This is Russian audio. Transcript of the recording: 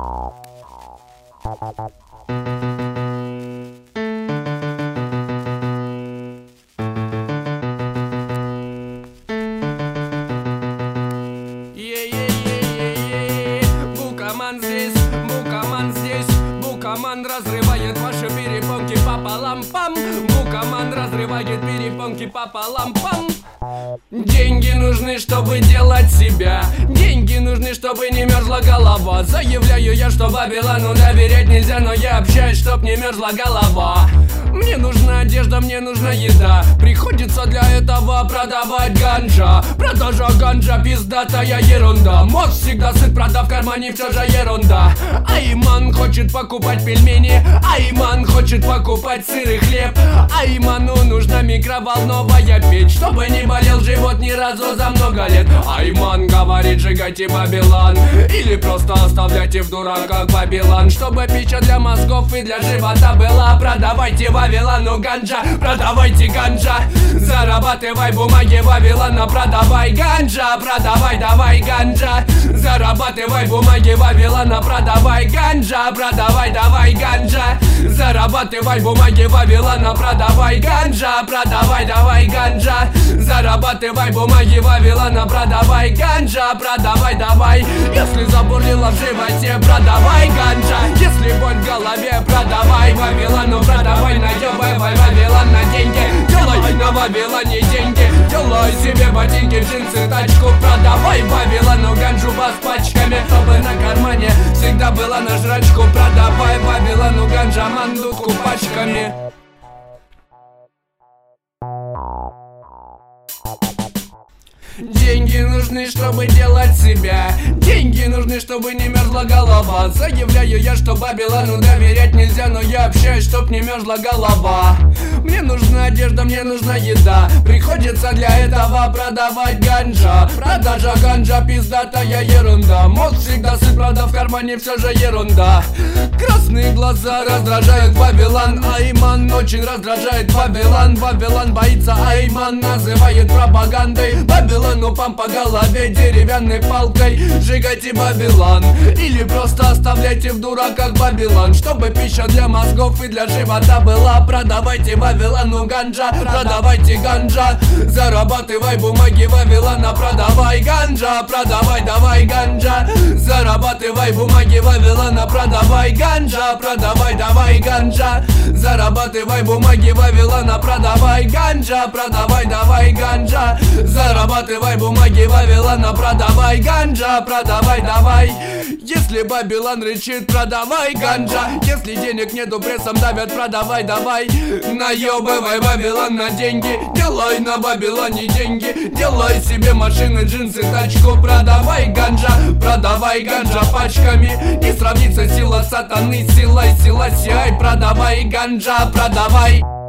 Букаман здесь, Букаман здесь, Букаман разрывает ваши перепонки пополам-пам. Букаман разрывает перепонки пополам-пам. Деньги нужны, чтобы делать себя. Деньги нужны, чтобы не мерзла голова. Заявляю я, что Вавилону доверять нельзя, но я общаюсь, чтоб не мерзла голова. Мне нужна одежда, мне нужна еда. Приходится для этого продавать ганджа. Продажа ганджа пиздатая ерунда. Мозг всегда сыт, правда в кармане все же ерунда. Айман хочет покупать пельмени, Айман хочет покупать сыр и хлеб. Айману нужна микроволновая печь, чтобы не болел живот ни разу за много лет. Айман говорит, сжигайте Вавилон или просто оставляйте в дураках Вавилон, чтобы пища для мозгов и для живота была. Продавайте Вавилону ганджа, продавайте ганджа. Зарабатывай бумаги Вавилона, продавай ганджа. Продавай, давай ганджа. Зарабатывай бумаги Вавилона, продавай ганджа. Продавай, давай ганджа. Зарабатывай бумаги Вавилона, продавай ганджа. Продавай, давай ганджа. Зарабатывай бумаги Вавилона, продавай ганджа. Продавай, давай. Если забурлила в животе, продавай ганджа. Если боль в голове, продавай Вавилону, продавай, наебывай Вавилон на деньги. Делай на Вавилоне деньги. Делай себе ботинки, джинсы, тачку. Продавай Вавилону ганджу с пачками, чтобы на кармане всегда была на жрачку. Продавай Вавилону ганджа мандутку пачками. Деньги нужны, чтобы делать себя. Деньги нужны, чтобы не мерзла голова. Заявляю я, что Вавилону доверять нельзя, но я общаюсь, чтоб не мерзла голова. Мне нужна одежда, мне нужна еда. Приходится для этого продавать ганджа. Продажа ганджа пиздатая ерунда. Мозг всегда сыт, правда в кармане все же ерунда. Красные глаза раздражают Вавилон. Айман очень раздражает Вавилон. Вавилон боится, Айман называет пропагандой. Вавилону пам по голове деревянной палкой. Сжигайте Вавилон или просто оставляйте в дураках Вавилон, чтобы пища для мозгов и для живота была. Продавайте Вавилону ганджа, продавайте ганджа. Зарабатывай бумаги Вавилона, продавай ганджа. Продавай, давай ганджа. Зарабатывай бумаги Вавилона, продавай ганджа. Продавай, давай ганджа. Зарабатывай бумаги Вавилона, продавай ганджа. Продавай, давай ганджа. Зарабатывай бумаги Вавилона, продавай ганджа. Продавай, давай. Если Вавилон рычит, продавай ганджа. Если денег нету, прессом давят, продавай, давай. Наебывай Вавилон на деньги. Делай на Вавилоне деньги. Делай себе машины, джинсы, тачку. Продавай ганджа. Продавай ганджа пачками. Не сравнится сила сатаны с силой Селасиай. Продавай ганджа, продавай.